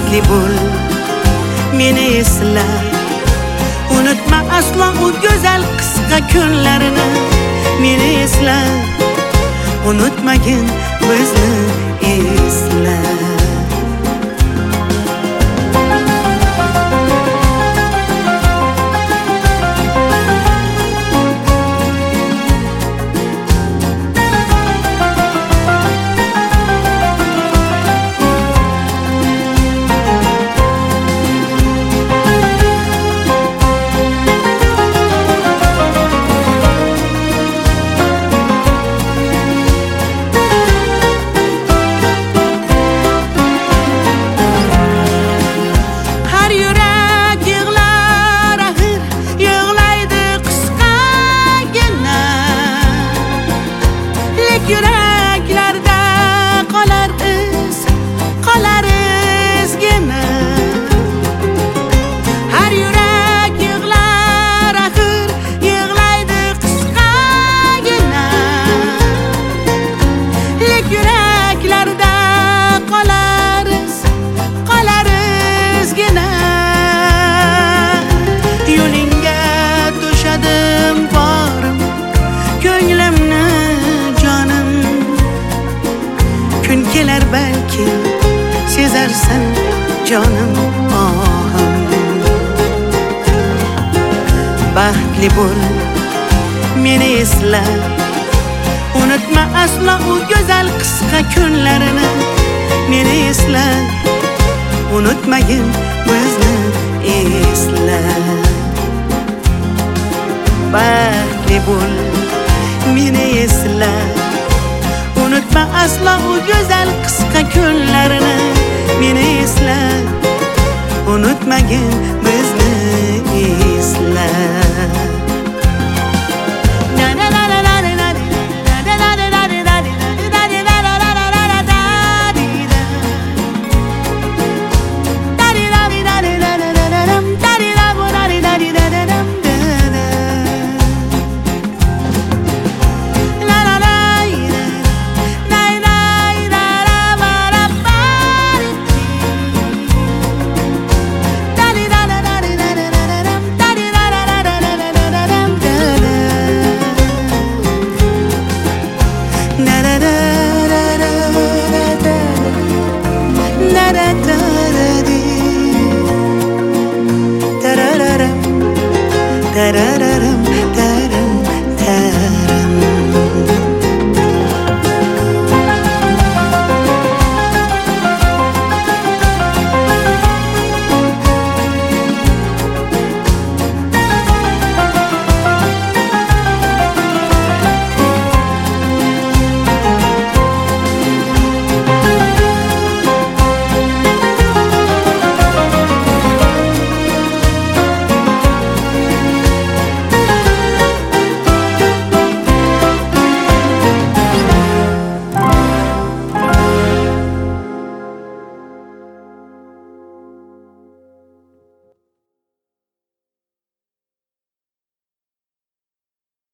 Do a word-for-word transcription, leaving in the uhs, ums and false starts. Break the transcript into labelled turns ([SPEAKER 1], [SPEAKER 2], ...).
[SPEAKER 1] baxtli bo'l, meni esla. Unutma aslo u go'zal qisqa kunlarini, meni esla. Unutmagin bizni esla. Yüreklarda qolar iz, qolar izgina. Har yurak yig'lar axir, yig'laydi qisqagina. Lek yuraklarda qolar iz, qolar izgina. Yo'lingga to'shadim borim, ko'nglimni kun kelar belki, sezarsan jonim ohim. Baxtli bo'l, meni esla. Unutma aslo u go'zal qisqa kunlarini, meni esla. Unutmagin bizni esla. Baxtli bo'l, meni esla. Unutma aslo u go'zal qisqa kunlarini, meni esla. Unutmagin bizni esla. Da da